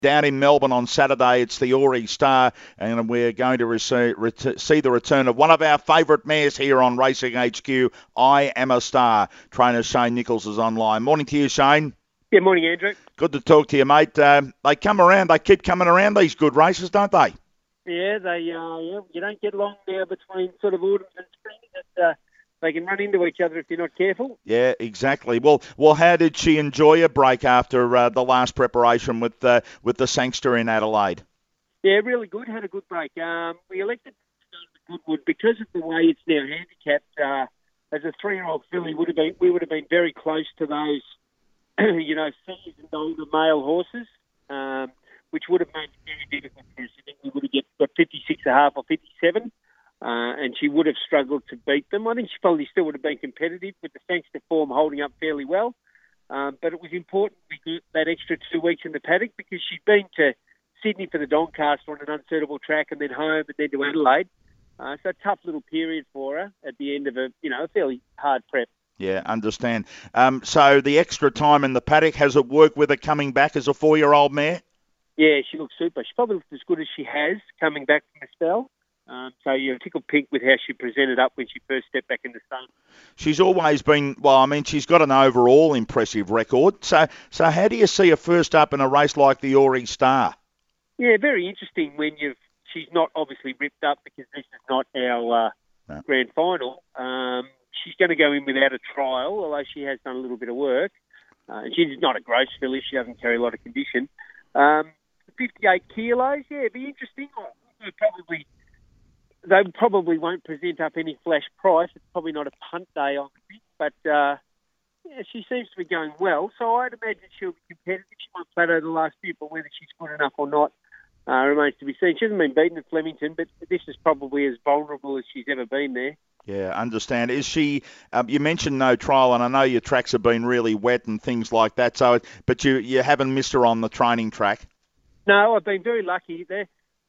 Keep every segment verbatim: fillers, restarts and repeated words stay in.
down in Melbourne on Saturday. It's the Ori Star, and we're going to receive, ret- see the return of one of our favourite mares here on Racing H Q, I Am a Star. Trainer Shane Nichols is online. Morning to you, Shane. Good morning, Andrew. Good to talk to you, mate. Uh, they come around, they keep coming around, these good races, don't they? Yeah, they. Uh, yeah, you don't get long now between sort of autumn and spring. That, uh, they can run into each other if you're not careful. Yeah, exactly. Well, well, how did she enjoy a break after uh, the last preparation with uh, with the Sangster in Adelaide? Yeah, really good. Had a good break. Um, we elected Goodwood because of the way it's now handicapped. Uh, as a three-year-old filly, would have been we would have been very close to those, you know, seasoned older male horses, um, which would have made it very difficult for us. I think we would have got fifty-six and a half or fifty-seven. Uh, and she would have struggled to beat them. I think she probably still would have been competitive with the Sangster form holding up fairly well. Um, but it was important we got that extra two weeks in the paddock because she'd been to Sydney for the Doncaster on an unsuitable track and then home and then to Adelaide. Uh, so a tough little period for her at the end of a, you know, a fairly hard prep. Yeah, understand. Um, so the extra time in the paddock, has it worked with her coming back as a four-year-old mare? Yeah, she looks super. She probably looks as good as she has coming back from a spell. Um, so you're tickled pink with how she presented up when she first stepped back in the sun. She's always been, well, I mean, she's got an overall impressive record. So so how do you see her first up in a race like the Ori Star? Yeah, very interesting when you've, she's not obviously ripped up because this is not our uh, no. grand final. Um, she's going to go in without a trial, although she has done a little bit of work. Uh, she's not a gross filly. She doesn't carry a lot of condition. Um, fifty-eight kilos, yeah, it'd be interesting. I probably... They probably won't present up any flash price. It's probably not a punt day on the pitch, but uh, yeah, she seems to be going well. So I'd imagine she'll be competitive. She might plateau the last few, but whether she's good enough or not uh, remains to be seen. She hasn't been beaten at Flemington, but this is probably as vulnerable as she's ever been there. Yeah, understand. Is she? Um, you mentioned no trial, and I know your tracks have been really wet and things like that. So, but you you haven't missed her on the training track. No, I've been very lucky there.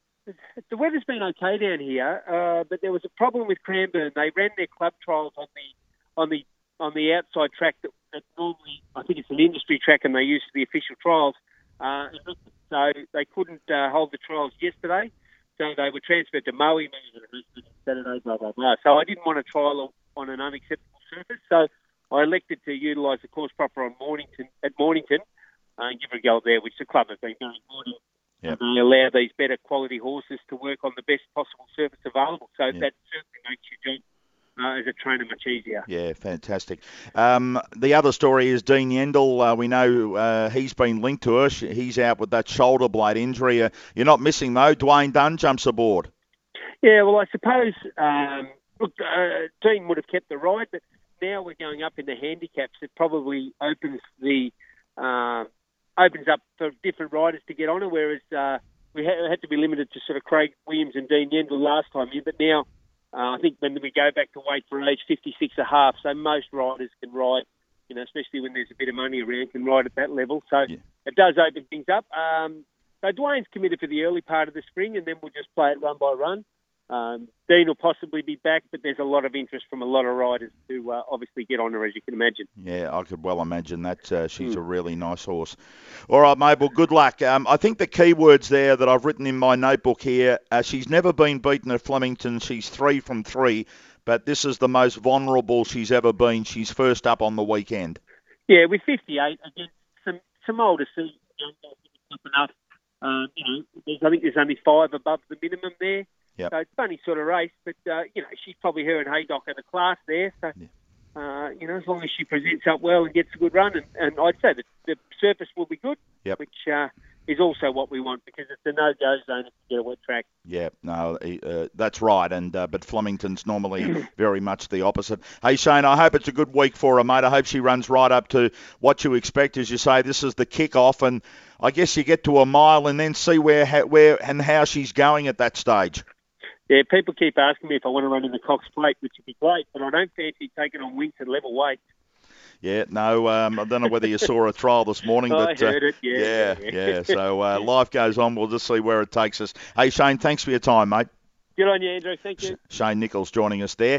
The weather's been okay down here, uh, but there was a problem with Cranbourne. They ran their club trials on the on the on the outside track that, that normally I think it's an industry track, and they use for the official trials. Uh, so they couldn't uh, hold the trials yesterday, so they were transferred to Maui Saturday. Blah blah blah. So I didn't want to trial on an unacceptable surface, so I elected to utilise the course proper on Mornington at Mornington uh, and give it a go there, which the club has been going good. Yep. And they allow these better quality horses to work on the best possible surface available. So yep. that certainly makes your job uh, as a trainer much easier. Yeah, fantastic. Um, the other story is Dean Yendall. Uh, we know uh, he's been linked to us. He's out with that shoulder blade injury. Uh, you're not missing, though. Dwayne Dunn jumps aboard. Yeah, well, I suppose, um, look, uh, Dean would have kept the ride, but now we're going up in the handicaps. It probably opens the... Uh, opens up for different riders to get on it, whereas uh, we ha- had to be limited to sort of Craig Williams and Dean Yendall last time here. But now uh, I think when we go back to weight for age fifty-six and a half, so most riders can ride, you know, especially when there's a bit of money around, can ride at that level. So yeah. It does open things up. Um, so Dwayne's committed for the early part of the spring, and then we'll just play it run by run. Um, Dean will possibly be back, but there's a lot of interest from a lot of riders to uh, obviously get on her, as you can imagine. Yeah, I could well imagine that. Uh, she's mm. a really nice horse. All right, mate, well, good luck. Um, I think the key words there that I've written in my notebook here, uh, she's never been beaten at Flemington. She's three from three, but this is the most vulnerable she's ever been. She's first up on the weekend. Yeah, with fifty-eight, against some, some older seasons, enough. Uh, you know, there's, I think there's only five above the minimum there. Yep. So it's a funny sort of race, but, uh, you know, she's probably her and Haydock are the class there. So, yeah. uh, you know, as long as she presents up well and gets a good run, and, and I'd say that the surface will be good, yep. which uh, is also what we want because it's a no-go zone if you get a wet track. Yeah, no, uh, that's right. And uh, but Flemington's normally very much the opposite. Hey, Shane, I hope it's a good week for her, mate. I hope she runs right up to what you expect. As you say, this is the kick-off, and I guess you get to a mile and then see where, where and how she's going at that stage. Yeah, people keep asking me if I want to run in the Cox Plate, which would be great, but I don't fancy taking on Winks at level weight. Yeah, no, um, I don't know whether you saw a trial this morning, but I heard uh, it. Yeah, yeah, yeah. yeah. So uh, life goes on. We'll just see where it takes us. Hey, Shane, thanks for your time, mate. Good on you, Andrew. Thank you. Shane Nichols joining us there.